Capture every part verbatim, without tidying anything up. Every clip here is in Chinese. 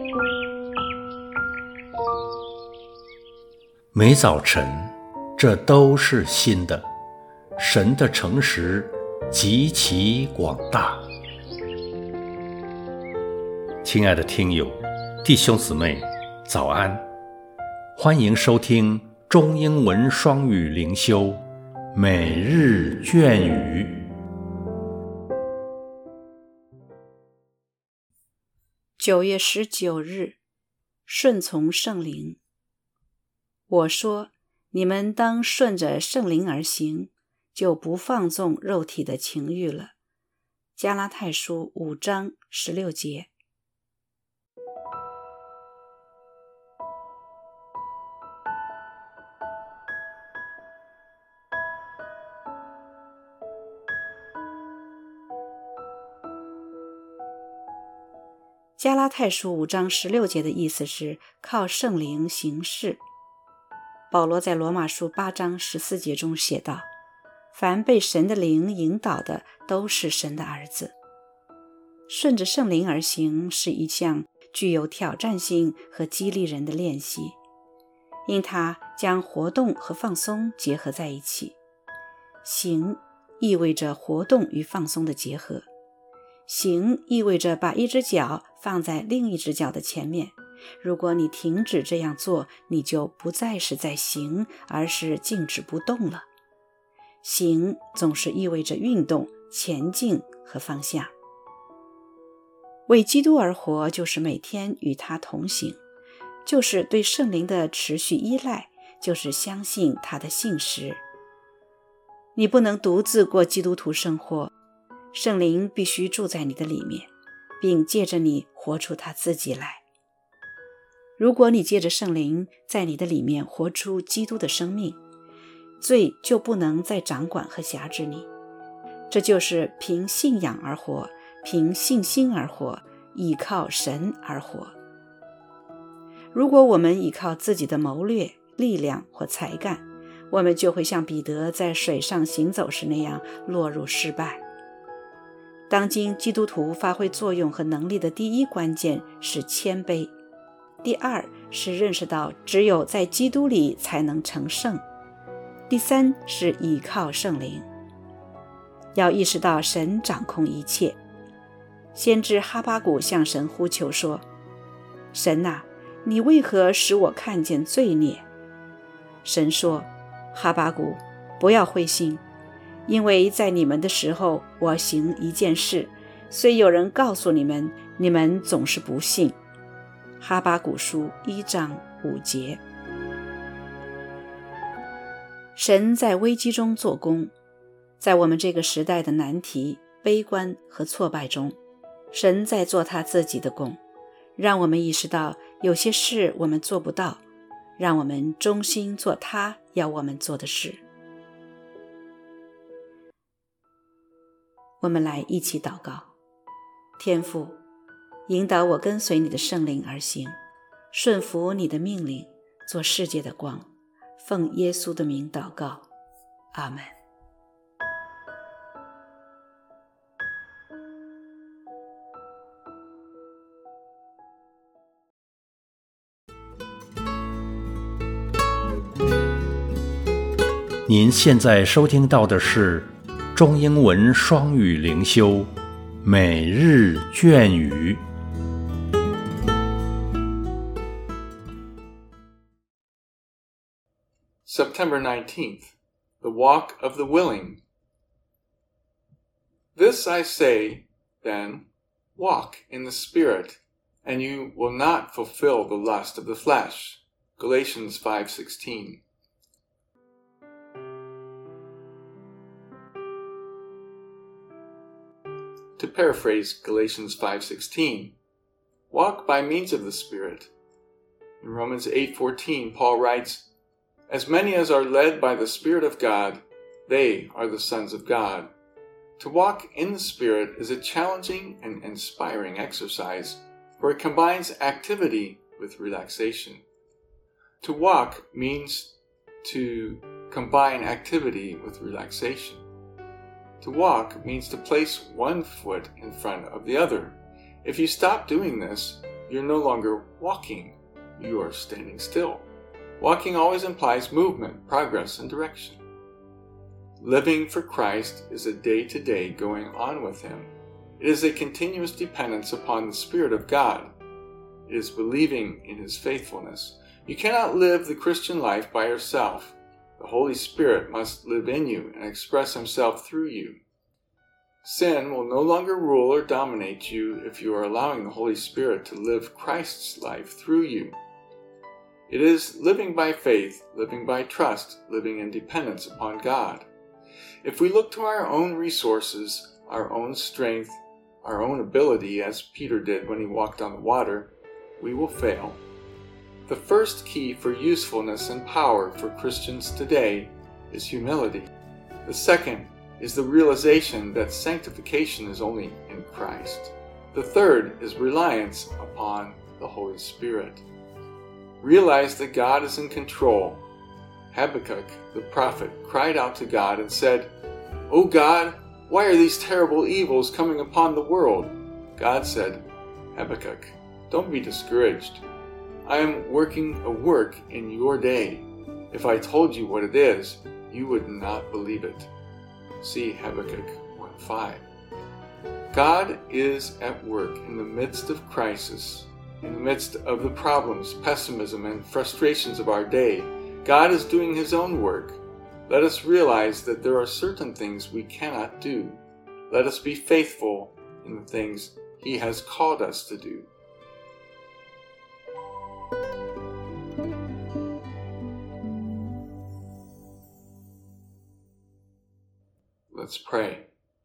每早晨，这都是新的。神的诚实极其广大。亲爱的听友、弟兄姊妹，早安！欢迎收听中英文双语灵修每日隽语。 九月十九日，顺从圣灵。我说，你们当顺着圣灵而行，就不放纵肉体的情欲了。加拉太书五章十六节。加拉太书五章十六节的意思是靠圣灵行事。保罗在罗马书八章十四节中写道，凡被神的灵引导的都是神的儿子。顺着圣灵而行是一项具有挑战性和激励人的练习，因它将活动和放松结合在一起。行意味着活动与放松的结合，行意味着把一只脚放在另一只脚的前面。如果你停止这样做，你就不再是在行，而是静止不动了。行总是意味着运动、前进和方向。为基督而活，就是每天与他同行，就是对圣灵的持续依赖，就是相信他的信实。你不能独自过基督徒生活，圣灵必须住在你的里面，并借着你活出他自己来。如果你借着圣灵在你的里面活出基督的生命，罪就不能再掌管和辖制你。这就是凭信仰而活，凭信心而活，依靠神而活。如果我们依靠自己的谋略、力量或才干，我们就会像彼得在水上行走时那样落入失败。当今基督徒发挥作用和能力的第一关键是谦卑，第二是认识到只有在基督里才能成圣，第三是倚靠圣灵。要意识到神掌控一切。先知哈巴谷向神呼求说，神啊，你为何使我看见罪孽？神说，哈巴谷，不要灰心，因为在你们的时候，我行一件事，虽有人告诉你们，你们总是不信。哈巴谷书一章五节。神在危机中做工，在我们这个时代的难题、悲观和挫败中，神在做他自己的工，让我们意识到有些事我们做不到，让我们忠心做他要我们做的事。我们来一起祷告。天父，引导我跟随你的圣灵而行，顺服你的命令，做世界的光。奉耶稣的名祷告，阿们。 您现在收听到的是中英文双语灵修每日隽语。 September nineteenth, the walk of the willing. This I say, then, walk in the Spirit, and you will not fulfill the lust of the flesh. Galatians five sixteen. To paraphrase Galatians five sixteen, walk by means of the Spirit. In Romans eight fourteen, Paul writes, As many as are led by the Spirit of God, they are the sons of God. To walk in the Spirit is a challenging and inspiring exercise, for it combines activity with relaxation. To walk means to combine activity with relaxation. To walk means to place one foot in front of the other. If you stop doing this, you're no longer walking, you are standing still. Walking always implies movement, progress, and direction. Living for Christ is a day-to-day going on with Him. It is a continuous dependence upon the Spirit of God. It is believing in His faithfulness. You cannot live the Christian life by yourself. The Holy Spirit must live in you and express Himself through you. Sin will no longer rule or dominate you if you are allowing the Holy Spirit to live Christ's life through you. It is living by faith, living by trust, living in dependence upon God. If we look to our own resources, our own strength, our own ability, as Peter did when he walked on the water, we will fail. The first key for usefulness and power for Christians today is humility. The second is the realization that sanctification is only in Christ. The third is reliance upon the Holy Spirit. Realize that God is in control. Habakkuk, the prophet, cried out to God and said, "O God, why are these terrible evils coming upon the world?" God said, "Habakkuk, don't be discouraged. I am working a work in your day. If I told you what it is, you would not believe it." See Habakkuk one five. God is at work in the midst of crisis, in the midst of the problems, pessimism, and frustrations of our day. God is doing His own work. Let us realize that there are certain things we cannot do. Let us be faithful in the things He has called us to do. Let's pray.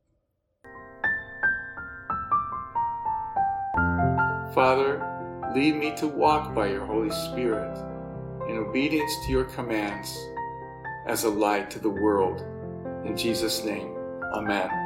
Father, lead me to walk by your Holy Spirit in obedience to your commands as a light to the world. In Jesus' name, Amen.